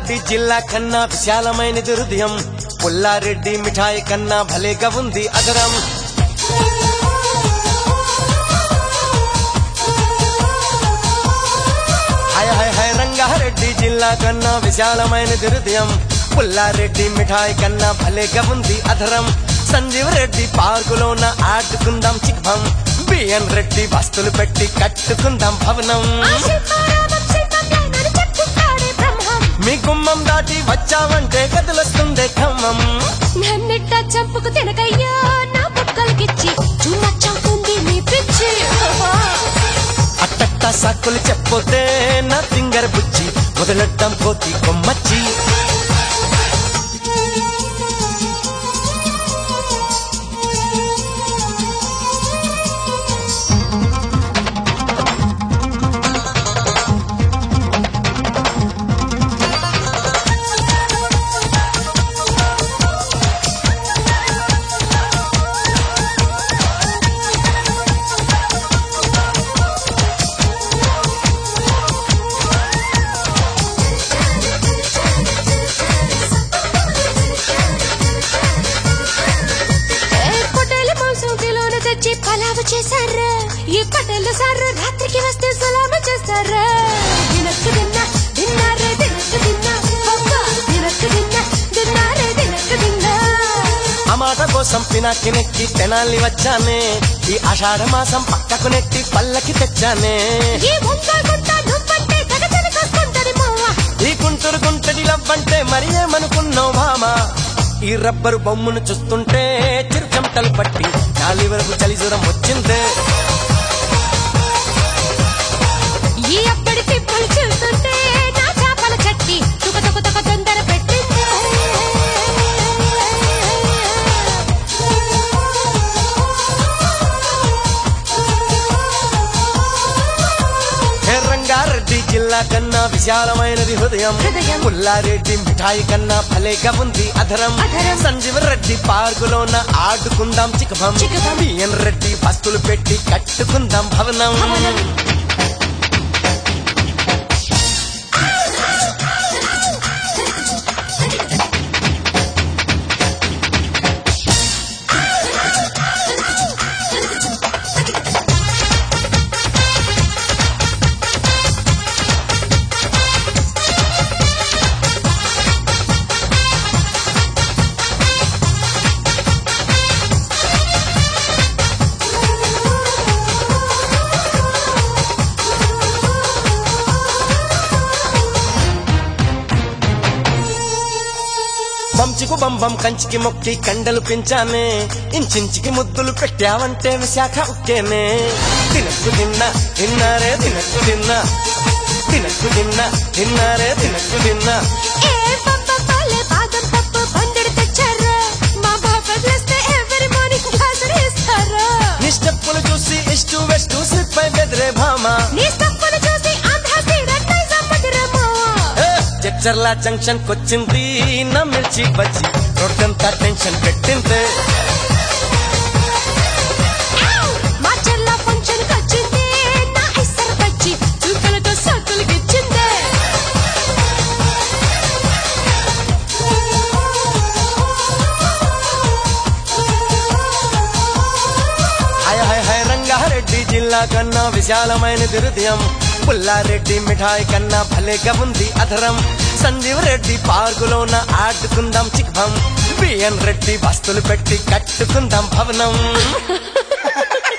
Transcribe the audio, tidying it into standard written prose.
రంగారెడ్డి జిల్లా కన్నా విశాలమైనది హృదయం. పుల్లారెడ్డి మిఠాయి కన్నా భలేగా ఉంది అదరం. హాయ్ హాయ్ హాయ్ రంగారెడ్డి జిల్లా కన్నా విశాలమైనది హృదయం. పుల్లారెడ్డి మిఠాయి కన్నా భలేగా ఉంది అధరం. సంజీవ్ రెడ్డి పార్కులోన ఆడుకుందాం చిక్భం. బిఎన్ రెడ్డి బస్తులు పెట్టి కట్టుకుందాం భవనం. మీ గుమ్మం దాటి వచ్చావంటే కదులొస్తుంది ఖమ్మం. నన్నిట్ట చంపుకు తినకయ్యా నా బుక్కలకిచ్చి చూమచ్చుంది నీ పిచ్చి. అట్టట్ట సాకులు చెప్పొతే నా ఫింగర్ బుచ్చి మొదలెట్టం కోతి కొమ్మచ్చి. పలావు చేశారా ఈ పటేల్ సారు రాత్రికి వస్తే సలాము చేస్తారా. దినక్కు దిన్నా దిన్నారే దినక్కు దిన్నా దినక్కు దిన్నా దిన్నారే దినక్కు దిన్నా. ఆ మాట కోసం పినాకి నెక్కి తెనాలి వచ్చానే. ఈ ఆషాఢ మాసం పక్కకు నెట్టి పల్లకి తెచ్చానే. ఈ ముంతా గుంటా నువ్వంటే గగజన కాసుకుంటది మావా. ఈ గుంటూరు గుంటడి లవ్వంటే మరి ఏమనుకున్నావు మామా. ఈ రబ్బరు బొమ్మను చూస్తుంటే చిరు చెమటలు పట్టి గాలి వరకు చలి జ్వరం వచ్చిందే. ఈ అప్పటి తిప్పలు చూస్తుంటే నా చేపల చట్టి తుక తుక తుక తొందర పెట్టింది. రంగారెడ్డి జిల్లా కన్నా విశాలమైనది హృదయం. పుల్లారెడ్డి మిఠాయి కన్నా భలేగా ఉంది అధరం. సంజీవ్ రెడ్డి పార్కులోన ఆడుకుందాం చిక్భం. బిఎన్ రెడ్డి బస్తులు పెట్టి కట్టుకుందాం భవనం. బంచికు బంబం కంచికి మొక్కి కండలు పెంచానే. ఇంచించికి ముద్దులు పెట్టావంటే విశాఖ ఉక్కేనే. తినక్కు తిన్నా తిన్నారే తినక్కు తిన్నా తినక్కు తిన్నా తిన్నారే తినక్కు తిన్నా. నీ స్టెప్పులు చూసి ఇష్టు వెస్టు స్లిప్ అయి బెదిరే భామా. చర్చర్ల జంక్షన్ కొచ్చింది నా మిర్చి బజ్జి రోడ్డంతా టెన్షన్ పెట్టింది. రంగారెడ్డి జిల్లా కన్నా విశాలమైనది హృదయం. పుల్లారెడ్డి మిఠాయి కన్నా భలేగా ఉంది అధరం. సంజీవ్ రెడ్డి పార్కులోన ఆడుకుందాం చిక్భం. బిఎన్ రెడ్డి బస్తులు పెట్టి కట్టుకుందాం భవనం.